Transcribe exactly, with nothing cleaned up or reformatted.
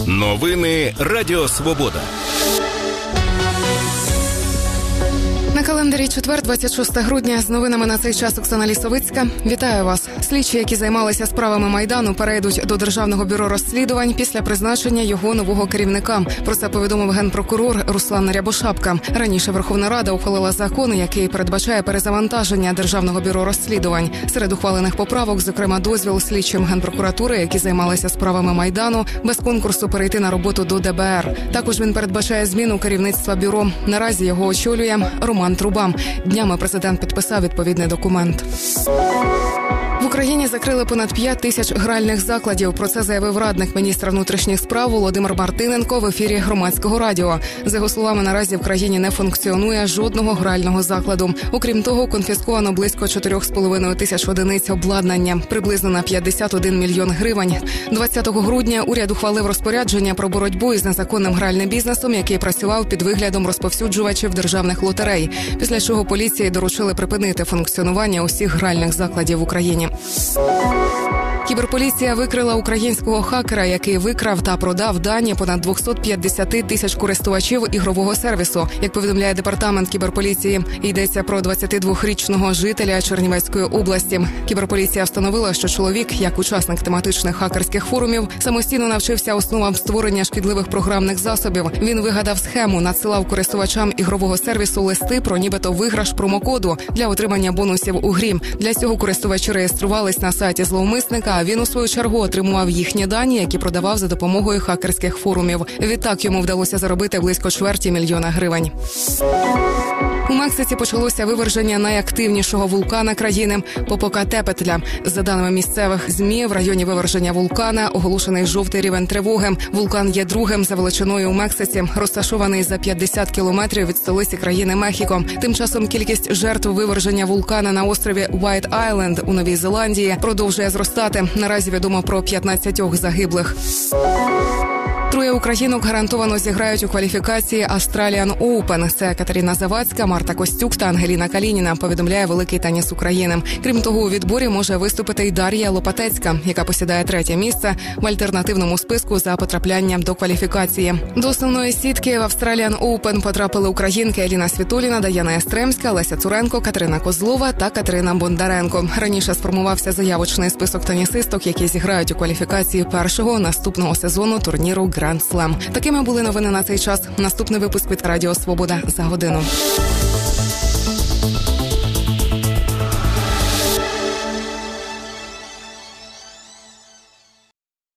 Новини Радіо Свобода. На календарі четвер, двадцять шостого грудня. З новинами на цей час Оксана Лісовицька. Вітаю вас. Слідчі, які займалися справами Майдану, перейдуть до Державного бюро розслідувань після призначення його нового керівника. Про це повідомив генпрокурор Руслан Рябошапка. Раніше Верховна Рада ухвалила закон, який передбачає перезавантаження Державного бюро розслідувань. Серед ухвалених поправок, зокрема, дозвіл слідчим Генпрокуратури, які займалися справами Майдану, без конкурсу перейти на роботу до Д Б Р. Також він передбачає зміну керівництва бюро. Наразі його очолює Роман Труба. Днями президент підписав відповідний документ. В Україні закрили понад п'ять тисяч гральних закладів. Про це заявив радник міністра внутрішніх справ Володимир Мартиненко в ефірі Громадського радіо. За його словами, наразі в країні не функціонує жодного грального закладу. Окрім того, конфісковано близько чотири з половиною тисяч одиниць обладнання, приблизно на п'ятдесят один мільйон гривень. двадцятого грудня уряд ухвалив розпорядження про боротьбу із незаконним гральним бізнесом, який працював під виглядом розповсюджувачів державних лотерей. Після чого поліції доручили припинити функціонування усіх гральних закладів в Україні. Кіберполіція викрила українського хакера, який викрав та продав дані понад двісті п'ятдесят тисяч користувачів ігрового сервісу. Як повідомляє департамент кіберполіції, йдеться про двадцятидвохрічного жителя Чернівецької області. Кіберполіція встановила, що чоловік, як учасник тематичних хакерських форумів, самостійно навчився основам створення шкідливих програмних засобів. Він вигадав схему, надсилав користувачам ігрового сервісу листи про нібито виграш промокоду для отримання бонусів у грі. Для цього користувачі реєструвались на сайті зловмисника, а він у свою чергу отримував їхні дані, які продавав за допомогою хакерських форумів. Відтак йому вдалося заробити близько чверті мільйона гривень. У Мексиці почалося виверження найактивнішого вулкана країни – Попокатепетля. За даними місцевих ЗМІ, в районі виверження вулкана оголошений жовтий рівень тривоги. Вулкан є другим за величиною у Мексиці, розташований за п'ятдесят кілометрів від столиці країни Мехіко. Тим часом кількість жертв виверження вулкана на острові Уайт-Айленд у Новій Зеландії продовжує зростати. Наразі відомо про п'ятнадцять загиблих. Троє українок гарантовано зіграють у кваліфікації Australian Open. Це Катерина Завадська, Марта Костюк та Ангеліна Калініна, повідомляє Великий теніс України. Крім того, у відборі може виступити й Дар'я Лопатецька, яка посідає третє місце в альтернативному списку за потраплянням до кваліфікації. До основної сітки в Australian Open потрапили українки Еліна Світоліна, Даяна Ястремська, Леся Цуренко, Катерина Козлова та Катерина Бондаренко. Раніше сформувався заявочний список тенісисток, які зіграють у кваліфікації першого наступного сезону турніру Гранд Слем. Такими були новини на цей час. Наступний випуск від Радіо Свобода за годину.